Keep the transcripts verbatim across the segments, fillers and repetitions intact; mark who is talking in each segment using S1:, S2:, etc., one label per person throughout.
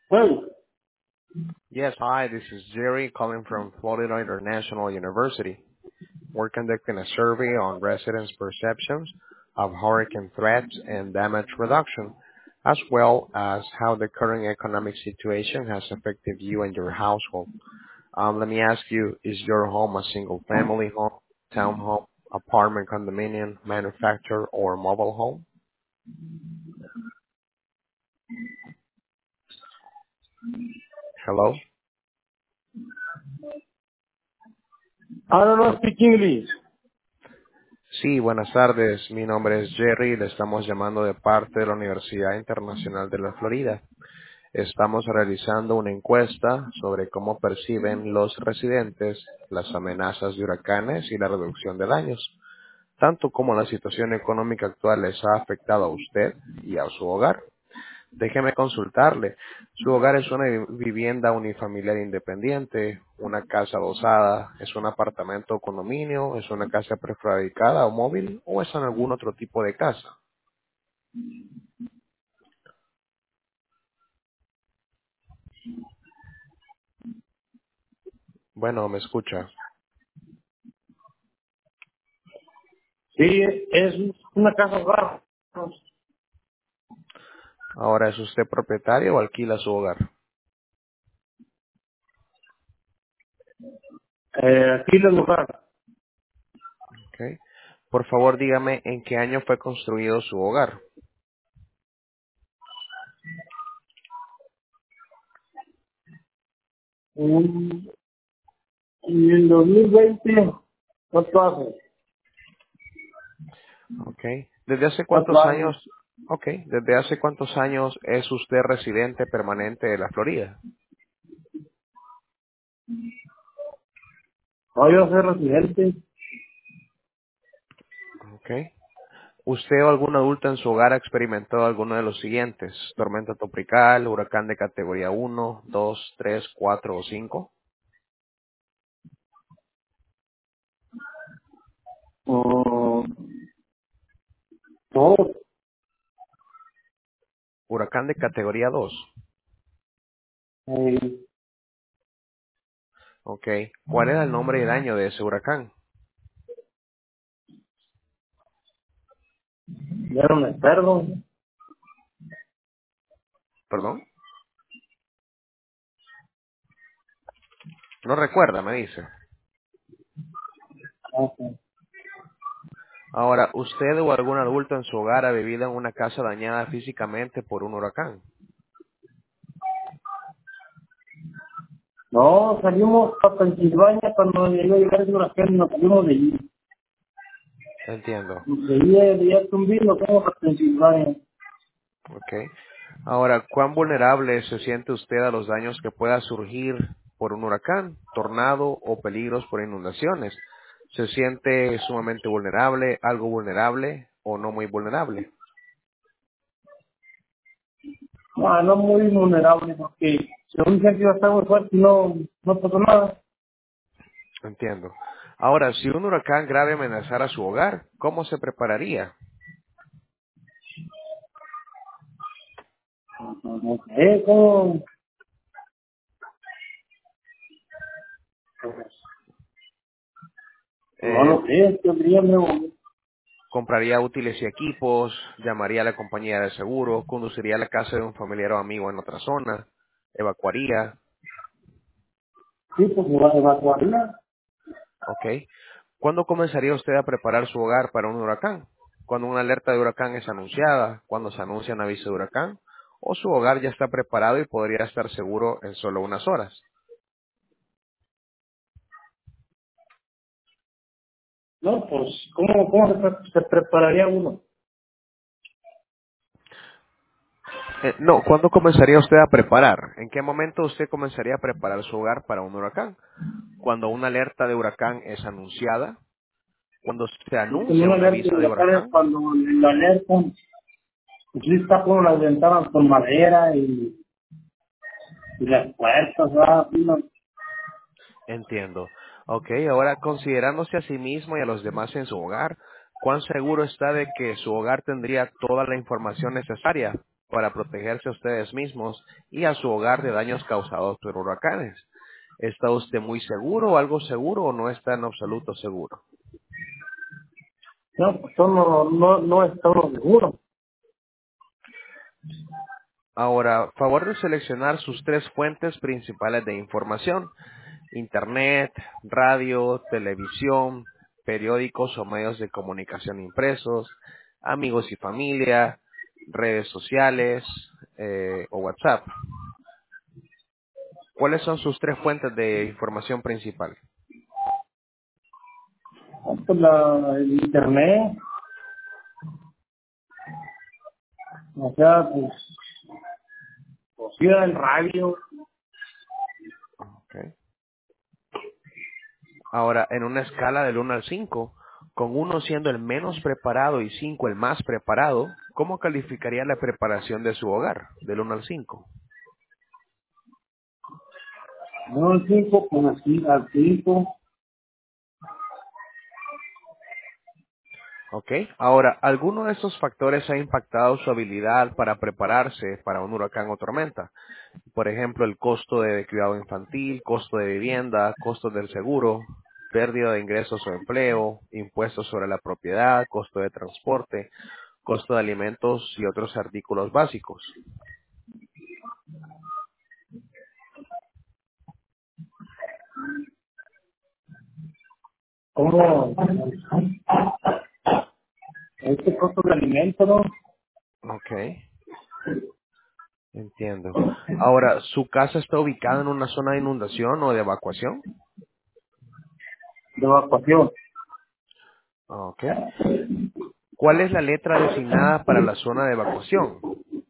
S1: Well,
S2: Yes, hi, this is Jerry calling from Florida International University. We're conducting a survey on residents' perceptions of hurricane threats and damage reduction, as well as how the current economic situation has affected you and your household. Um, let me ask you, is your home a single-family home, townhome, apartment, condominium, manufactured, or mobile home? Hello?
S1: I don't know speak English.
S2: Sí, buenas tardes. Mi nombre es Jerry y le estamos llamando de parte de la Universidad Internacional de la Florida. Estamos realizando una encuesta sobre cómo perciben los residentes las amenazas de huracanes y la reducción de daños, tanto como la situación económica actual les ha afectado a usted y a su hogar. Déjeme consultarle. ¿Su hogar es una vi- vivienda unifamiliar independiente, una casa adosada, es un apartamento o condominio, es una casa prefabricada o móvil o es en algún otro tipo de casa? Bueno, me escucha.
S1: Sí, es una casa rara.
S2: Ahora, ¿es usted propietario o alquila su hogar?
S1: Eh, aquí en el lugar.
S2: ¿Ok? Por favor, dígame en qué año fue construido su hogar.
S1: En, en el dos mil veinte, ¿cuánto hace?
S2: ¿Ok? ¿Desde hace
S1: Cuatro
S2: cuántos
S1: años.
S2: años? Ok. ¿Desde hace cuántos años es usted residente permanente de la Florida?
S1: No, yo soy residente.
S2: ¿Ok? ¿Usted o algún adulto en su hogar ha experimentado alguno de los siguientes? Tormenta tropical, huracán de categoría uno, dos, tres, cuatro o cinco.
S1: Oh, no,
S2: Huracán de categoría dos.
S1: eh,
S2: Ok. ¿Cuál era el nombre y el año de ese huracán?
S1: ya era un experto.
S2: ¿Perdón? No recuerda, me dice.
S1: Ok.
S2: Ahora, ¿usted o algún adulto en su hogar ha vivido en una casa dañada físicamente por un huracán?
S1: No, salimos a Pensilvania cuando llegó a llegar el huracán, nos salimos de allí.
S2: Entiendo.
S1: De allí, de allí a Tumbí, nos fuimos a Pensilvania.
S2: Ok. Ahora, ¿cuán vulnerable se siente usted a los daños que pueda surgir por un huracán, tornado o peligros por inundaciones? ¿Se siente sumamente vulnerable, algo vulnerable o no muy vulnerable?
S1: No, no muy vulnerable porque según dicen que iba a estar muy fuerte y no, no pasó nada.
S2: Entiendo. Ahora, si un huracán grave amenazara su hogar, ¿cómo se prepararía?
S1: No sé, cómo, pues, no
S2: Eh,
S1: lo sé, yo diría, luego,
S2: ¿Compraría útiles y equipos? ¿Llamaría a la compañía de seguro? ¿Conduciría a la casa de un familiar o amigo en otra zona? ¿Evacuaría?
S1: sí, pues eva- evacuarla.
S2: ¿Ok? ¿Cuándo comenzaría usted a preparar su hogar para un huracán? ¿Cuando una alerta de huracán es anunciada? ¿Cuando se anuncia un aviso de huracán? ¿O su hogar ya está preparado y podría estar seguro en solo unas horas?
S1: No, pues, ¿cómo, cómo se, pre- se prepararía uno?
S2: Eh, no, ¿cuándo comenzaría usted a preparar? ¿En qué momento usted comenzaría a preparar su hogar para un huracán? ¿Cuando una alerta de huracán es anunciada? ¿Cuando se
S1: Y con
S2: anuncia
S1: una
S2: un
S1: alerta
S2: aviso
S1: de
S2: de
S1: huracanes,
S2: huracán?
S1: cuando la alerta, pues sí está por las ventanas con madera y, y las puertas, ¿verdad? Sí, no.
S2: Entiendo. Ok, ahora considerándose a sí mismo y a los demás en su hogar, ¿cuán seguro está de que su hogar tendría toda la información necesaria para protegerse a ustedes mismos y a su hogar de daños causados por huracanes. ¿Está usted muy seguro o algo seguro o no está en absoluto seguro?
S1: No, pues yo no, no, no estamos seguros.
S2: Ahora, favor de seleccionar sus tres fuentes principales de información: Internet, radio, televisión, periódicos o medios de comunicación impresos, amigos y familia, redes sociales eh, o WhatsApp. ¿Cuáles son sus tres fuentes de información principal?
S1: Pues la, el internet, o sea, pues, pues sí, el radio.
S2: Okay. Ahora, en una escala del uno al cinco, con uno siendo el menos preparado y cinco el más preparado, ¿cómo calificaría la preparación de su hogar del uno al cinco?
S1: No al cinco, pues así, al cinco.
S2: ¿Ok? Ahora, ¿alguno de estos factores ha impactado su habilidad para prepararse para un huracán o tormenta? Por ejemplo, el costo de cuidado infantil, costo de vivienda, costos del seguro, pérdida de ingresos o empleo, impuestos sobre la propiedad, costo de transporte, costo de alimentos y otros artículos básicos.
S1: ¿Cómo? Este costo de alimento, ¿no?
S2: Ok, entiendo. Ahora, ¿su casa está ubicada en una zona de inundación o de evacuación?
S1: De evacuación.
S2: Ok. ¿Cuál es la letra designada para la zona de evacuación?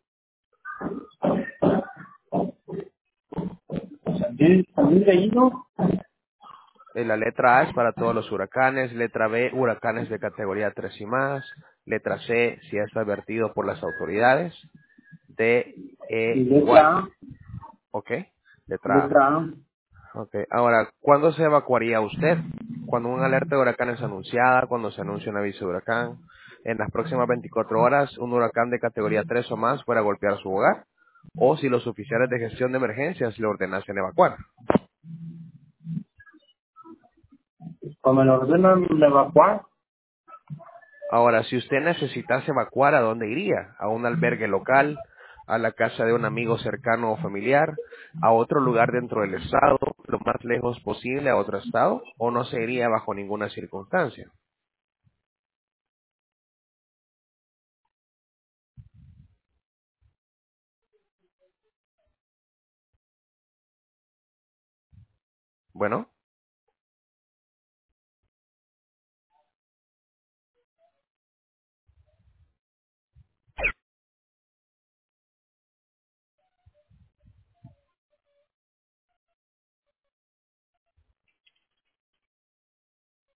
S1: También, también de ahí, ¿no?
S2: Eh, La letra A es para todos los huracanes, letra B, huracanes de categoría tres y más, letra C, si es advertido por las autoridades, D,
S1: Y
S2: E, igual.
S1: letra A,
S2: ¿Ok? Letra A.
S1: letra A.
S2: Ok. Ahora, ¿cuándo se evacuaría usted? Cuando una alerta de huracán es anunciada, cuando se anuncia un aviso de huracán. En las próximas veinticuatro horas, un huracán de categoría tres o más fuera a golpear su hogar. O si los oficiales de gestión de emergencias le ordenasen evacuar.
S1: Cuando me ordenan evacuar,
S2: Ahora, si usted necesitase evacuar, ¿a dónde iría? ¿A un albergue local? ¿A la casa de un amigo cercano o familiar? ¿A otro lugar dentro del estado? ¿Lo más lejos posible a otro estado? ¿O no se iría bajo ninguna circunstancia? Bueno.